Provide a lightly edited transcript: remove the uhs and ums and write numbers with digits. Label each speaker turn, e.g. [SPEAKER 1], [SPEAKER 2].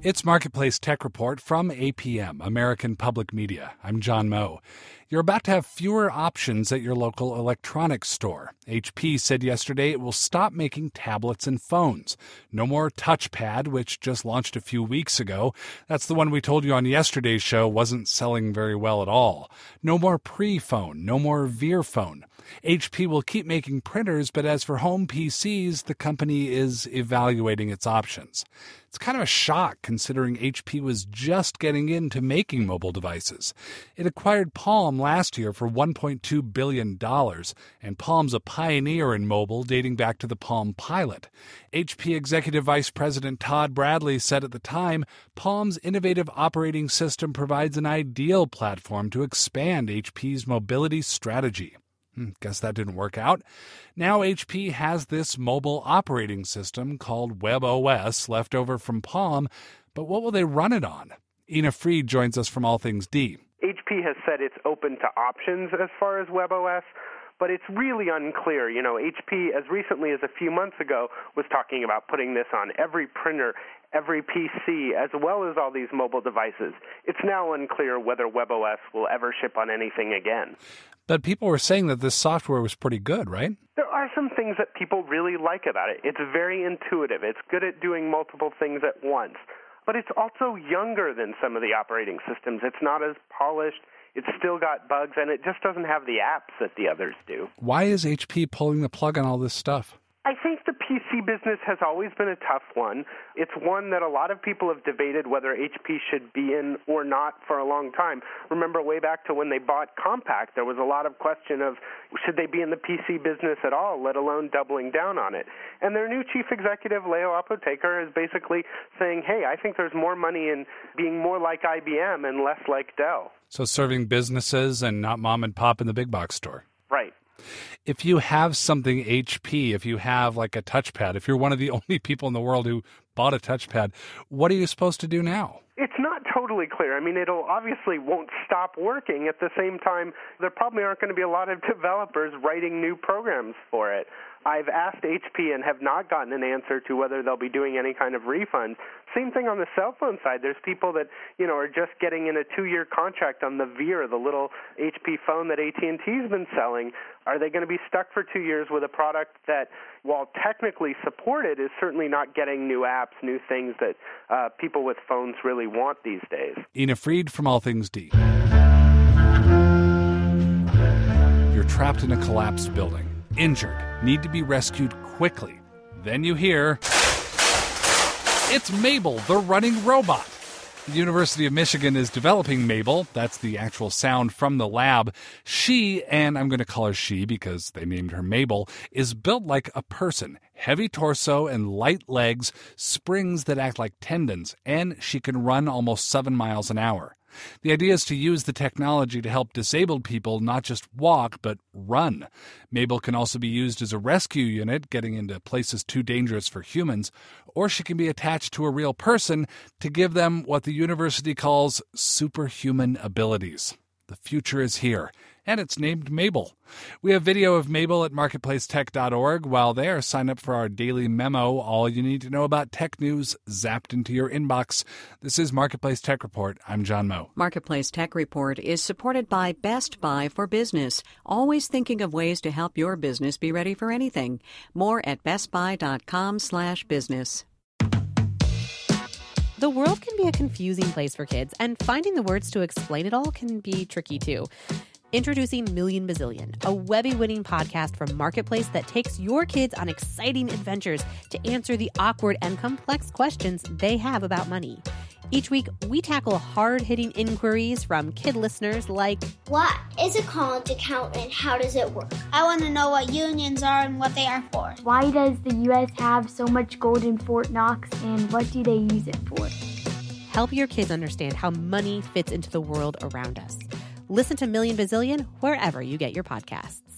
[SPEAKER 1] It's Marketplace Tech Report from APM, American Public Media. I'm John Moe. You're about to have fewer options at your local electronics store. HP said yesterday it will stop making tablets and phones. No more TouchPad, which just launched a few weeks ago. That's the one we told you on yesterday's show wasn't selling very well at all. No more Pre-phone, no more Veer phone. HP will keep making printers, but as for home PCs, the company is evaluating its options. It's kind of a shock considering HP was just getting into making mobile devices. It acquired Palm last year for $1.2 billion, and Palm's a pioneer in mobile dating back to the Palm Pilot. HP Executive Vice President Todd Bradley said at the time, Palm's innovative operating system provides an ideal platform to expand HP's mobility strategy. Guess that didn't work out. Now HP has this mobile operating system called WebOS left over from Palm, but what will they run it on? Ina Fried joins us from All Things D.
[SPEAKER 2] HP has said it's open to options as far as WebOS, but it's really unclear. You know, HP, as recently as a few months ago, was talking about putting this on every printer, every PC, as well as all these mobile devices. It's now unclear whether WebOS will ever ship on anything again.
[SPEAKER 1] But people were saying that this software was pretty good, right?
[SPEAKER 2] There are some things that people really like about it. It's very intuitive. It's good at doing multiple things at once. But it's also younger than some of the operating systems. It's not as polished. It's still got bugs, and it just doesn't have the apps that the others do.
[SPEAKER 1] Why is HP pulling the plug on all this stuff?
[SPEAKER 2] I think the PC business has always been a tough one. It's one that a lot of people have debated whether HP should be in or not for a long time. Remember way back to when they bought Compaq, there was a lot of question of should they be in the PC business at all, let alone doubling down on it. And their new chief executive, Leo Apotheker, is basically saying, hey, I think there's more money in being more like IBM and less like Dell.
[SPEAKER 1] So serving businesses and not mom and pop in the big box store.
[SPEAKER 2] Right.
[SPEAKER 1] If you have something HP, if you have like a touchpad, if you're one of the only people in the world who bought a touchpad, what are you supposed to do now?
[SPEAKER 2] It's not totally clear. I mean, it'll obviously won't stop working. At the same time, there probably aren't going to be a lot of developers writing new programs for it. I've asked HP and have not gotten an answer to whether they'll be doing any kind of refund. Same thing on the cell phone side. There's people that, you know, are just getting in a 2-year contract on the Veer, the little HP phone that AT&T's been selling. Are they going to be stuck for 2 years with a product that, while technically supported, is certainly not getting new apps, new things that people with phones really want these days?
[SPEAKER 1] Ina Fried from All Things D. You're trapped in a collapsed building. Injured, need to be rescued quickly. Then you hear, it's Mabel, the running robot. The University of Michigan is developing Mabel. That's the actual sound from the lab. She, and I'm going to call her she because they named her Mabel, is built like a person. Heavy torso and light legs, springs that act like tendons, and she can run almost 7 miles an hour. The idea is to use the technology to help disabled people not just walk, but run. Mabel can also be used as a rescue unit, getting into places too dangerous for humans, or she can be attached to a real person to give them what the university calls superhuman abilities. The future is here, and it's named Mabel. We have video of Mabel at marketplacetech.org. While there, sign up for our daily memo, all you need to know about tech news zapped into your inbox. This is Marketplace Tech Report. I'm John Moe.
[SPEAKER 3] Marketplace Tech Report is supported by Best Buy for Business, always thinking of ways to help your business be ready for anything. More at bestbuy.com/business.
[SPEAKER 4] The world can be a confusing place for kids, and finding the words to explain it all can be tricky too. Introducing Million Bazillion, a Webby-winning podcast from Marketplace that takes your kids on exciting adventures to answer the awkward and complex questions they have about money. Each week, we tackle hard-hitting inquiries from kid listeners like,
[SPEAKER 5] what is a college account and how does it work? I want to know what unions are and what they are for.
[SPEAKER 6] Why does the U.S. have so much gold in Fort Knox and what do they use it for?
[SPEAKER 4] Help your kids understand how money fits into the world around us. Listen to Million Bazillion wherever you get your podcasts.